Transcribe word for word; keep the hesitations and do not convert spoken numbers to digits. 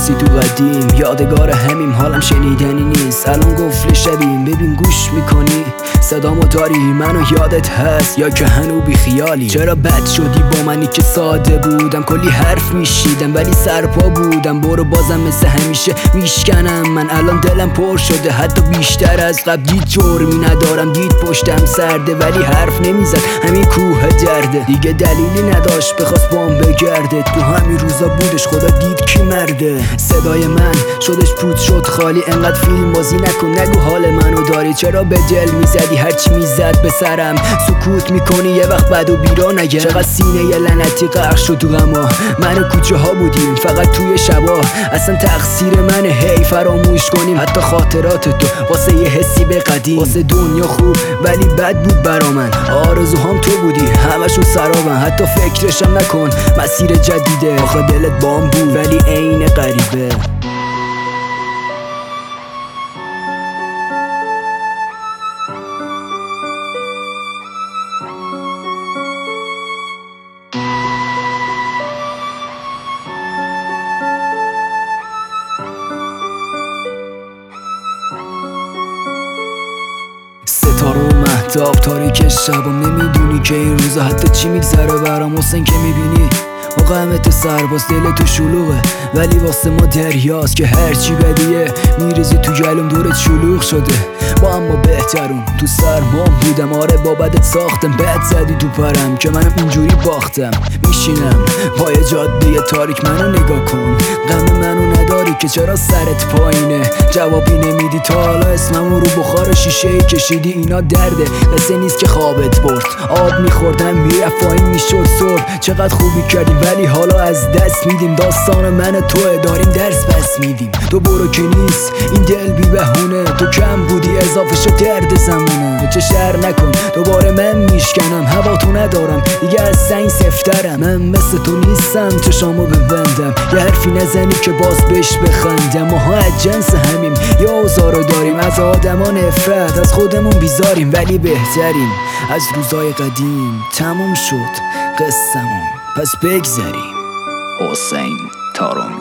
میپرسی تو قدیم، یادگار همیم حالم شنیدنی نیست. الان گفل شبیم ببین گوش میکنی صدامو داری، منو یادت هست یا که هنو بی خیالی؟ چرا بد شدی با منی که ساده بودم، کلی حرف میشیدم ولی سرپا بودم. برو بازم مثل همیشه میشکنم من، الان دلم پر شده حتی بیشتر از قبل. دید جرمی ندارم، دید پشتم سرده ولی حرف نمیزد، همین کوه درده. دیگه دلیلی نداشت بخواست بام بگرده، تو همین روزا بودش خدا دید کی مرده. صدای من شدش پوت شد خالی، انقدر فیلم بازی نکن نگو حال منو داری. چرا به دل میزدی هرچی میزد به سرم، سکوت میکنی یه وقت بعد و بیرا نگم. چقدر سینه یه لعنتی غرق شد تو غما، من و کوچه ها بودیم فقط توی شبا. اصلا تقصیر منه هی فراموش کنیم حتی خاطرات تو، واسه یه حسی به قدیم. واسه دنیا خوب ولی بد بود برا من، آرزوهام تو بودی همشون سرابن. حتی فکرشم نکن مسیر جدیده، آخه دلت بام بود ولی عین غریبه. ستاره و مهتاب تاریک شبم، نمیدونی که این روزا حتی چی میگذره برام. حسین که میبینی قمت سرباز دل تو شلوغه ولی واسه ما دریاست که هرچی بدیه میریزی تو گلوم دورت شلوغ شده. با اما بهترون تو سرمام بودم، آره با بدت ساختم، بد زدی تو پرم که منم اینجوری باختم. میشینم پای جاده تاریک منو نگاه کن، غم منو نداری که چرا سرت پایینه. جوابی نمیدی تا حالا اسممو رو بخار شیشه ای کشیدی، اینا درده قصه نیست که خوابت برد. آب میخوردم میرفت پایین میشد سرد، چقدر خوبی کردیم ولی حالا از دست میدیم. داستان من توه داریم درس پس میدیم. تو برو که نیست این دل بی بهونه، تو کم بودی اضافه شد درد زمونه. چه شر نکن دوباره من میشکنم، هوا تو ندارم دیگه از سنگ سفترم. من مثل تو نیستم چشامو ببندم، یه حرفی نزنی که باز بهش بخندم. ماها از جنس همیم یا اوزارو داریم، از آدما نفرت از خودمون بیزاریم ولی بهتریم از روزای قدیم. تموم شد قصه‌مون پس بگذریم. حسین تارومی.